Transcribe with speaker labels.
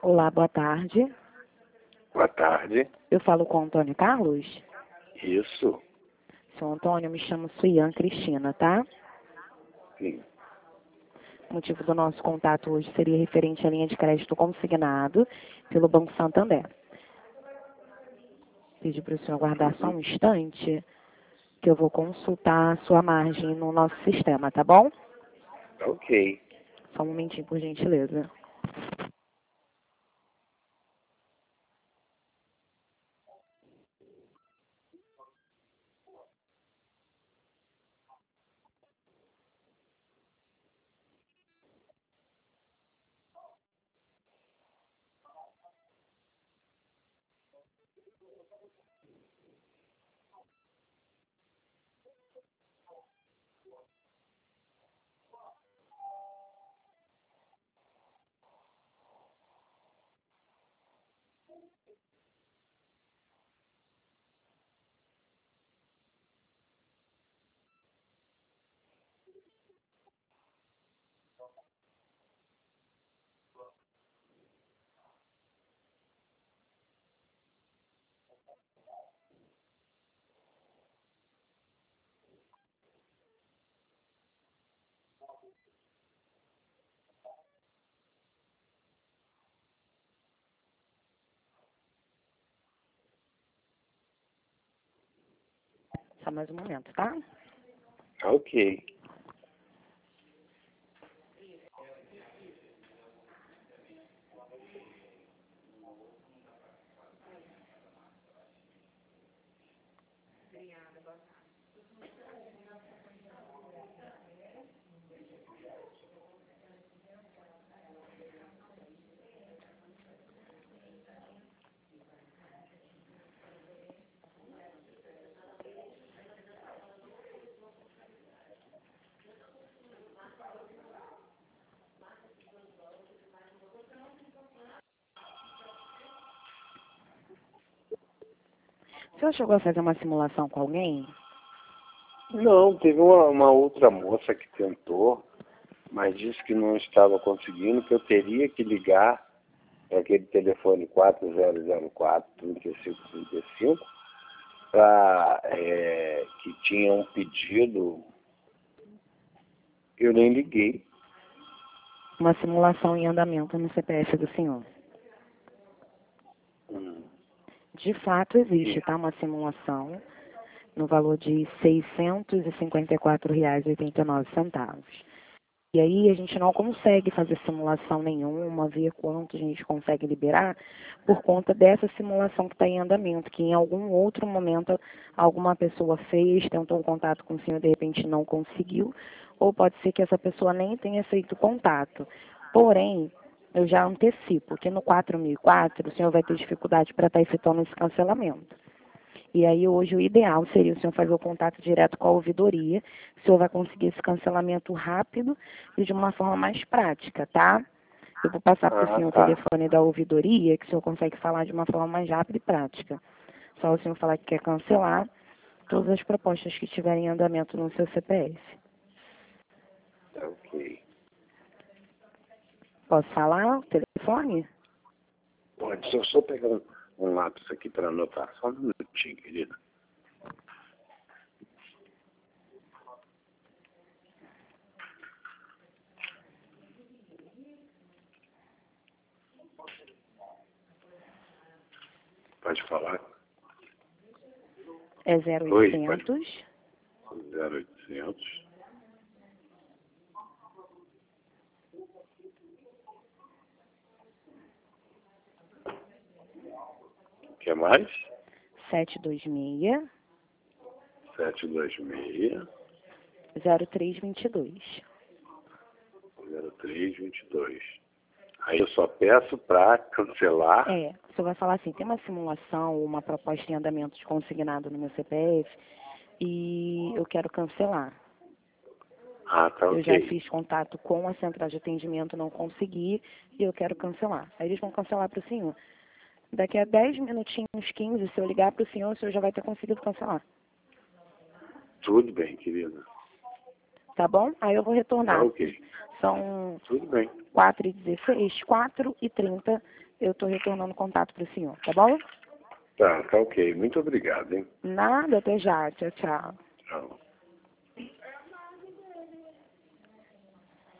Speaker 1: Olá, boa tarde.
Speaker 2: Boa tarde.
Speaker 1: Eu falo com o Antônio Carlos?
Speaker 2: Isso.
Speaker 1: Seu Antônio, eu me chamo Suian Cristina, tá?
Speaker 2: Sim.
Speaker 1: O motivo do nosso contato hoje seria referente à linha de crédito consignado pelo Banco Santander. Pedi para o senhor aguardar só um instante, que eu vou consultar a sua margem no nosso sistema, tá bom?
Speaker 2: Ok.
Speaker 1: Só um momentinho, por gentileza. Só mais um momento, tá?
Speaker 2: Ok.
Speaker 1: O senhor chegou a fazer uma simulação com alguém?
Speaker 2: Não, teve uma outra moça que tentou, mas disse que não estava conseguindo, que eu teria que ligar para aquele telefone 4004-3535 para que tinha um pedido. Eu nem liguei.
Speaker 1: Uma simulação em andamento no CPF do senhor. De fato, existe, tá? Uma simulação no valor de R$ 654,89. E aí a gente não consegue fazer simulação nenhuma, ver quanto a gente consegue liberar, por conta dessa simulação que está em andamento, que em algum outro momento alguma pessoa fez, tentou um contato com o senhor, de repente não conseguiu, ou pode ser que essa pessoa nem tenha feito contato. Porém, eu já antecipo que no 4004 o senhor vai ter dificuldade para estar efetuando esse cancelamento. E aí hoje o ideal seria o senhor fazer o contato direto com a ouvidoria, o senhor vai conseguir esse cancelamento rápido e de uma forma mais prática, tá? Eu vou passar para o senhor o
Speaker 2: Tá.
Speaker 1: telefone da ouvidoria, que o senhor consegue falar de uma forma mais rápida e prática. Só o senhor falar que quer cancelar todas as propostas que estiverem em andamento no seu CPF.
Speaker 2: Ok.
Speaker 1: Posso falar o telefone?
Speaker 2: Pode, deixa eu só pegar um lápis aqui para anotar. Só um minutinho, querido. Pode falar.
Speaker 1: É
Speaker 2: Oi,
Speaker 1: 0800
Speaker 2: 0800. O que mais?
Speaker 1: 726
Speaker 2: 726
Speaker 1: 0322.
Speaker 2: 0322. Aí eu só peço para cancelar.
Speaker 1: O senhor vai falar assim, tem uma simulação, uma proposta em andamento de consignado no meu CPF e eu quero cancelar.
Speaker 2: Ah, tá
Speaker 1: Eu já
Speaker 2: ok.
Speaker 1: fiz contato com a central de atendimento, não consegui e eu quero cancelar. Aí eles vão cancelar para o senhor. Daqui a 10 minutinhos, 15, se eu ligar para o senhor já vai ter conseguido cancelar.
Speaker 2: Tudo bem, querida.
Speaker 1: Tá bom? Aí eu vou retornar.
Speaker 2: Tá ok.
Speaker 1: São
Speaker 2: Tudo bem.
Speaker 1: 4h16, 4h30, eu estou retornando contato para o senhor, tá bom?
Speaker 2: Tá ok. Muito obrigado, hein?
Speaker 1: Nada, até já. Tchau, tchau.
Speaker 2: Tchau.